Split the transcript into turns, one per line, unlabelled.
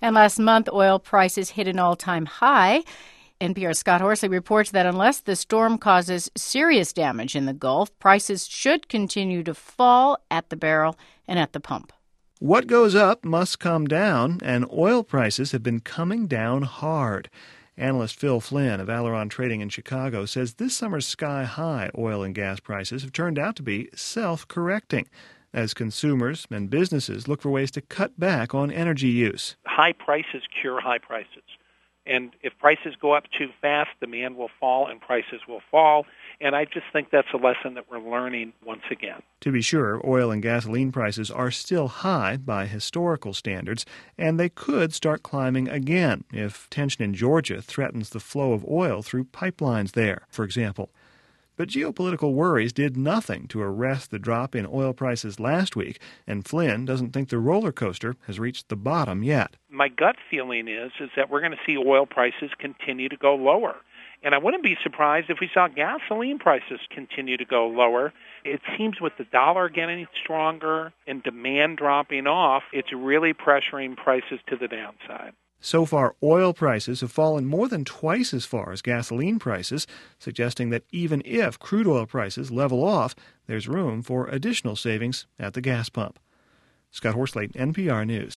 And last month, oil prices hit an all-time high. NPR's Scott Horsley reports that unless the storm causes serious damage in the Gulf, prices should continue to fall at the barrel and at the pump.
What goes up must come down, and oil prices have been coming down hard. Analyst Phil Flynn of Aileron Trading in Chicago says this summer's sky-high oil and gas prices have turned out to be self-correcting as consumers and businesses look for ways to cut back on energy use.
High prices cure high prices. And if prices go up too fast, demand will fall and prices will fall. And I just think that's a lesson that we're learning once again.
To be sure, oil and gasoline prices are still high by historical standards, and they could start climbing again if tension in Georgia threatens the flow of oil through pipelines there, for example. But geopolitical worries did nothing to arrest the drop in oil prices last week, and Flynn doesn't think the roller coaster has reached the bottom yet.
My gut feeling is that we're going to see oil prices continue to go lower. And I wouldn't be surprised if we saw gasoline prices continue to go lower. It seems with the dollar getting stronger and demand dropping off, it's really pressuring prices to the downside.
So far, oil prices have fallen more than twice as far as gasoline prices, suggesting that even if crude oil prices level off, there's room for additional savings at the gas pump. Scott Horsley, NPR News.